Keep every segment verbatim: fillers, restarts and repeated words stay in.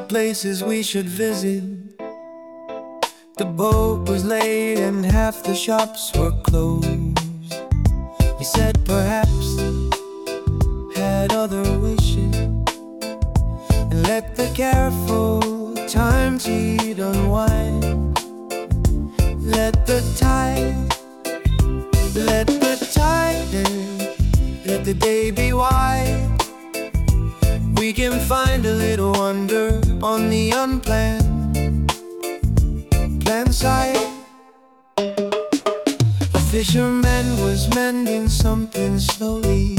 places we should visit. The boat was late and half the shops were closed. He said perhaps had other wishes, and let the careful time tide unwind. Let the tide, let the tide in, let the day be wide. We can find a little wonder on the unplanned, planned side. A fisherman was mending something slowly.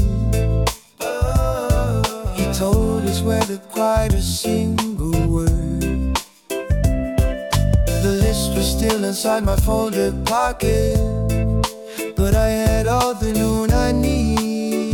He told us where to quite a single word. The list was still inside my folded pocket, but I had all the noon I need.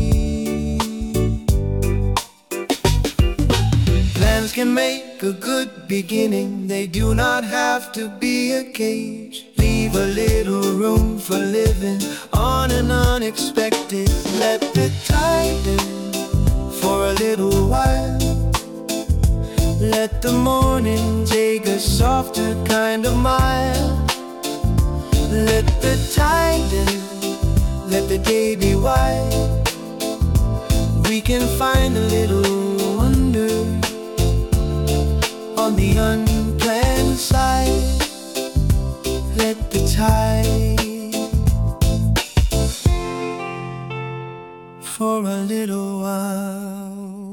Plans can make a good beginning, they do not have to be a cage. Leave a little room for living on an unexpected. Let the tide in for a little while. Let the morning take a softer kind of mile. Let the tide in, let the day be wide. We can find a little wonder on the unplanned side. Let the tide for a little while.